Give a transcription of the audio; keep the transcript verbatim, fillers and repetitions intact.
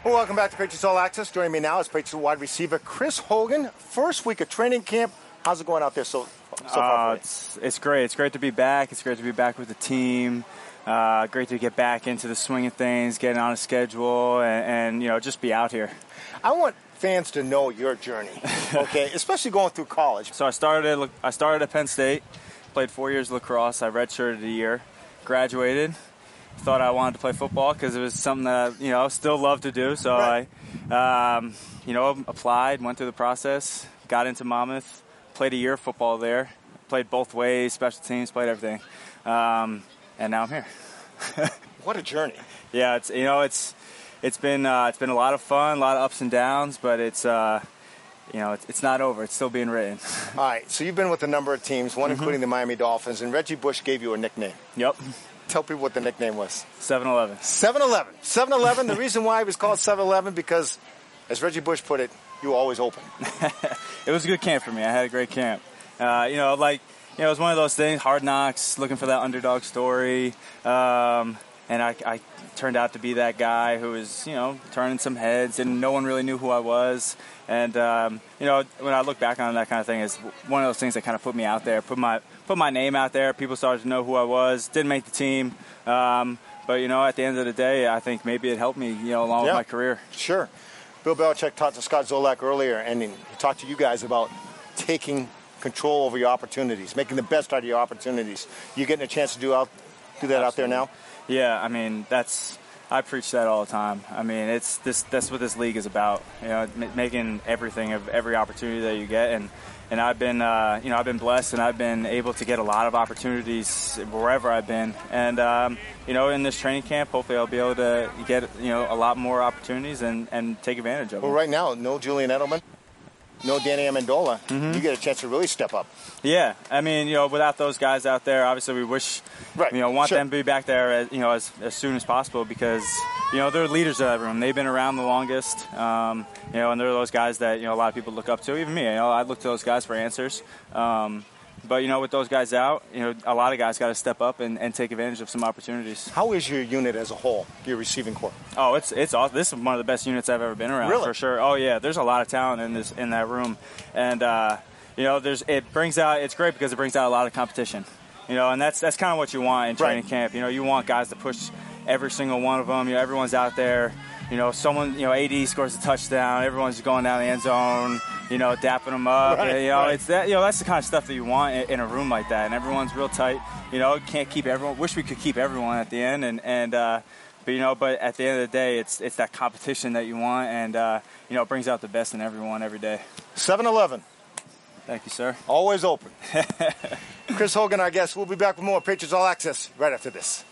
Well, welcome back to Patriots All Access. Joining me now is Patriots wide receiver Chris Hogan. First week of training camp. How's it going out there so, so far? Uh, it's, it's great. It's great to be back. It's great to be back with the team. Uh, great to get back into the swing of things, getting on a schedule, and, and you know, just be out here. I want fans to know your journey, okay, especially going through college. So I started at, I started at Penn State, played four years of lacrosse. I redshirted a year, graduated. Thought I wanted to play football because it was something that you know still love to do. So right. I, um, you know, applied, went through the process, got into Monmouth, played a year of football there, played both ways, special teams, played everything, um, and now I'm here. What a journey! Yeah, it's you know it's it's been uh, it's been a lot of fun, a lot of ups and downs, but it's uh, you know it's, it's not over. It's still being written. All right, so you've been with a number of teams, one mm-hmm. including the Miami Dolphins, and Reggie Bush gave you a nickname. Yep. Tell people what the nickname was. seven eleven. seven eleven. seven eleven, the reason why it was called seven eleven, because, as Reggie Bush put it, you were always open. It was a good camp for me. I had a great camp. Uh, you know, like, you know, it was one of those things, hard knocks, looking for that underdog story. Um, and I, I turned out to be that guy who was, you know, turning some heads, and no one really knew who I was. And, um, you know, when I look back on that kind of thing, it's one of those things that kind of put me out there, put my put my name out there. People started to know who I was. Didn't make the team. Um, but, you know, at the end of the day, I think maybe it helped me, you know, along yeah, with my career. Sure. Bill Belichick talked to Scott Zolak earlier, and he talked to you guys about taking control over your opportunities, making the best out of your opportunities. You getting a chance to do out do that Absolutely. Out there now? Yeah, I mean, that's I preach that all the time. I mean, it's this that's what this league is about. You know, m- making everything of every opportunity that you get, and and I've been uh, you know I've been blessed, and I've been able to get a lot of opportunities wherever I've been, and um, you know in this training camp, hopefully I'll be able to get you know a lot more opportunities and, and take advantage of them. Well, right now, no Julian Edelman, no Danny Amendola. Mm-hmm. You get a chance to really step up. Yeah, I mean, you know, without those guys out there, obviously we wish, right. you know, want sure. them to be back there, as, you know, as, as soon as possible because, you know, they're leaders of that room. They've been around the longest, um, you know, and they're those guys that, you know, a lot of people look up to. Even me, you know, I look to those guys for answers. Um, but, you know, with those guys out, you know, a lot of guys got to step up and, and take advantage of some opportunities. How is your unit as a whole, your receiving corps? Oh, it's it's awesome. This is one of the best units I've ever been around, really? For sure. Oh, yeah, there's a lot of talent in this in that room. And, uh, you know, there's it brings out, it's great because it brings out a lot of competition. You know, and that's that's kind of what you want in training right. camp. You know, you want guys to push every single one of them. You know, everyone's out there. You know, someone, you know, A D scores a touchdown. Everyone's going down the end zone, you know, dapping them up. Right, and, you know, right. it's that. You know, that's the kind of stuff that you want in, in a room like that. And everyone's real tight. You know, can't keep everyone. Wish we could keep everyone at the end. And and uh, but you know, but at the end of the day, it's it's that competition that you want, and uh, you know, it brings out the best in everyone every day. seven eleven. Thank you, sir. Always open. Chris Hogan, our guest. We'll be back with more Patriots All Access right after this.